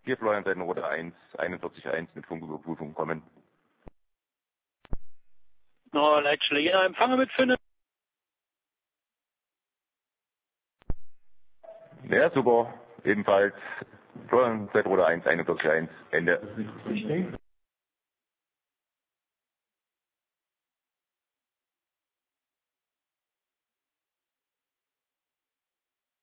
Hier Florian Seitenroder 1, 41.1 mit Funküberprüfung kommen. No, actually, ja, empfange mit 5. Ja, super. Ebenfalls Florian Seitenroder 1, 41.1, Ende.